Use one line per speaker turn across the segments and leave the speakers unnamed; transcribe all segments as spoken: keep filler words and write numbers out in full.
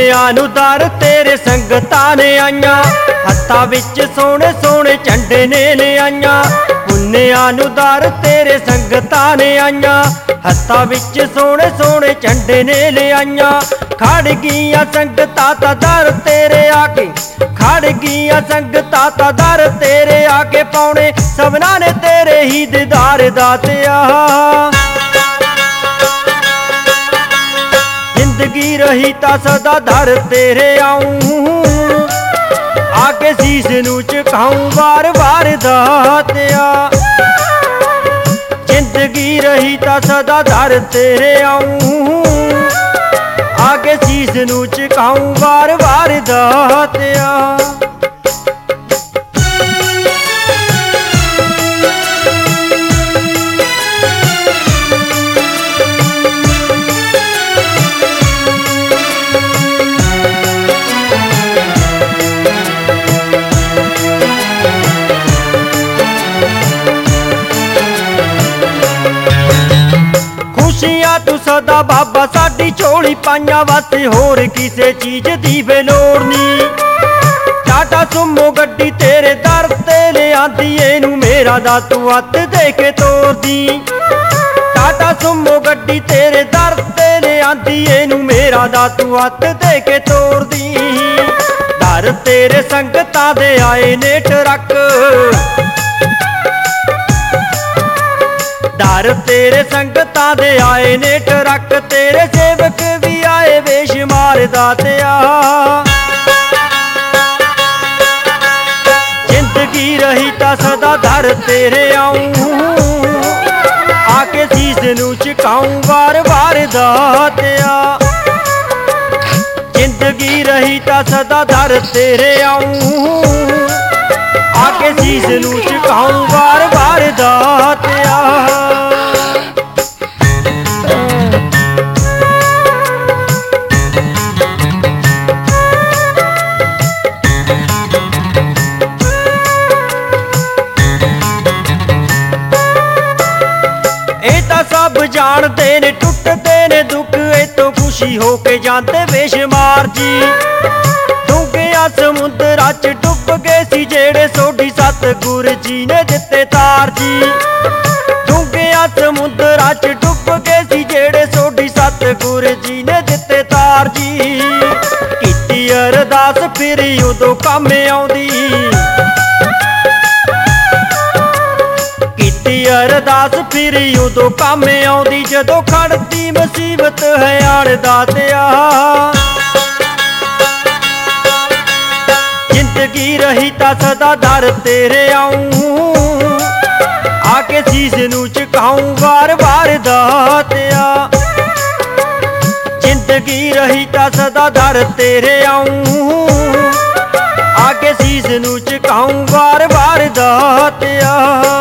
पुन्निया नू दर तेरे संगतां ने आईयां, हत्थां विच सोहणे सोहणे झंडे ने ले आईयां। पुन्निया नू दर तेरे संगतां ने आईयां, हत्थां विच सोहणे सोहणे झंडे ने ले आईयां। खड़ गईयां संगतां तां दर तेरे आके, खड़ गईयां संगतां तां दर तेरे आके, पाउणे सबना ने तेरे ही दीदार दातिया। जिंदगी रही ता सदा दर तेरे आऊं, आके शीश नू झुकाऊं वार वार दातिया। जिंदगी रही ता सदा दर तेरे आऊं, आके शीश नू झुकाऊं वार वार दातिया। तू सदा बाबा साडी झोली पाइयां वास्ते, होर किसे चीज दी वे लोड़ नी। टाटा सुमो गड्डी तेरे दर ते ले आंदी, एनू मेरा दा तू हत्थ दे के तोड़ दी। टाटा सुमो गड्डी तेरे दर ते ले आंदी, एनू मेरा दा तू हत्थ दे के तोड़ दी। दर तेरे संगतां दे आए ने ट्रक, दर तेरे संगतां दे आए ने ट्रक, तेरे सेवक भी आए बेशुमार दातिया। जिंदगी रही ता सदा दर तेरे आऊं, आके शीश नू झुकाऊं वार वार दातिया। जिंदगी रही ता सदा दर तेरे आऊं, आके शीश नू झुकाऊं वार वार दातिया। सब जानते ने टुटते ने दुख, इतों खुशी होके जाते बेशुमार जी। डूंघिया समुद्रा च डुब गए सी जेड़े, सोडी सतगुर जी ने दिते तार जी। डूंघिया समुद्रा च डुब गए सी जेड़े, सोडी सतगुर जी ने दिते तार जी। कीती अरदास फिर उदों कम आउंदी, अरदास फिर उदों कम आउंदी, जदों खड़दी मुसीबत है आड़ दातिया। जिंदगी रही ता सदा दर तेरे आऊं, आके शीश नू झुकाऊं वार वार दातिया। जिंदगी रही ता सदा दर तेरे आऊं, आके शीश नू झुकाऊं वार वार दातिया।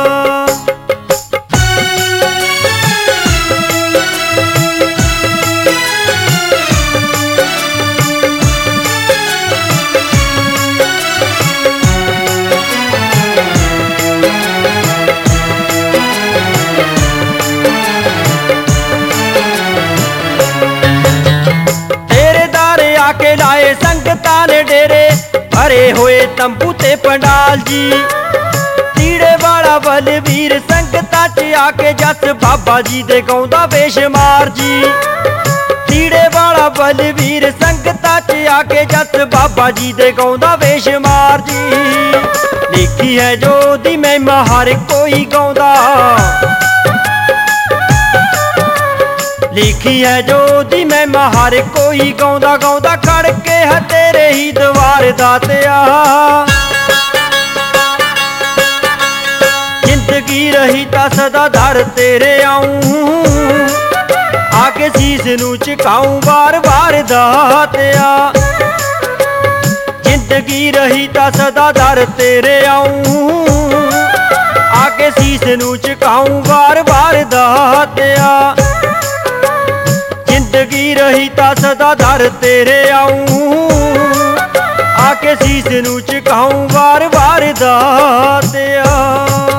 के लाए संगतां ने डेरे, भरे हुए तंबू ते पंडाल जी। तीड़े वाला बलवीर संगतां च आके जस बाबा जी दे गाउंदा बेशुमार जी। तीड़े वाला बलवीर संगतां च आके जस बाबा जी दे गाउंदा बेशुमार जी। लिखी है जो दी महिमा हर कोई गाउंदा, लिखी है जो दी महिमा हर कोई गाउंदा। गाउंदा खड़ के है तेरे ही द्वार दातिया। जिंदगी रही ता सदा दर तेरे आऊं, आके शीश नू झुकाऊं वार वार दातिया। जिंदगी रही ता सदा दर तेरे आऊं, आके शीश नू झुकाऊं वार वार दातिया। जिंदगी रही ता सदा दर तेरे आऊं, आके शीश नू झुकाऊं वार वार दातिया।